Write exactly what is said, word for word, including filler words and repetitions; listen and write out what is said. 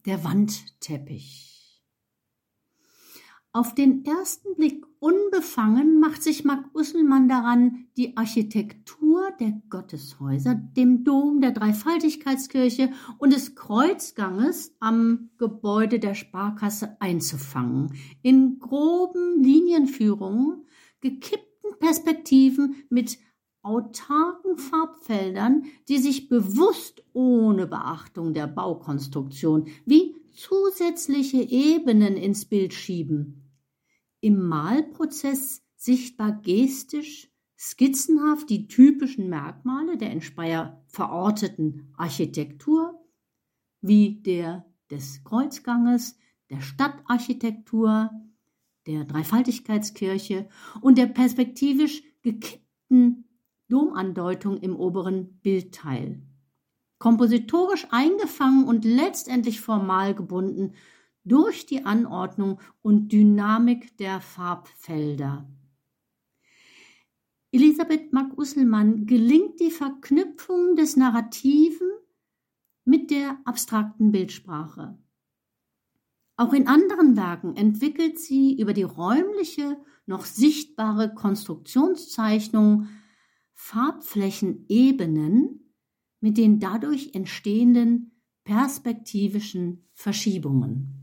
der Wandteppich. Auf den ersten Blick unbefangen macht sich Marc Usselmann daran, die Architektur der Gotteshäuser, dem Dom der Dreifaltigkeitskirche und des Kreuzganges am Gebäude der Sparkasse einzufangen. In groben Linienführungen, gekippten Perspektiven mit autarken Farbfeldern, die sich bewusst ohne Beachtung der Baukonstruktion wie zusätzliche Ebenen ins Bild schieben. Im Malprozess sichtbar gestisch, skizzenhaft die typischen Merkmale der in Speyer verorteten Architektur, wie der des Kreuzganges, der Stadtarchitektur, der Dreifaltigkeitskirche und der perspektivisch gekippten Domandeutung im oberen Bildteil. Kompositorisch eingefangen und letztendlich formal gebunden durch die Anordnung und Dynamik der Farbfelder. Elisabeth Marc Usselmann gelingt die Verknüpfung des Narrativen mit der abstrakten Bildsprache. Auch in anderen Werken entwickelt sie über die räumliche, noch sichtbare Konstruktionszeichnung Farbflächenebenen mit den dadurch entstehenden perspektivischen Verschiebungen.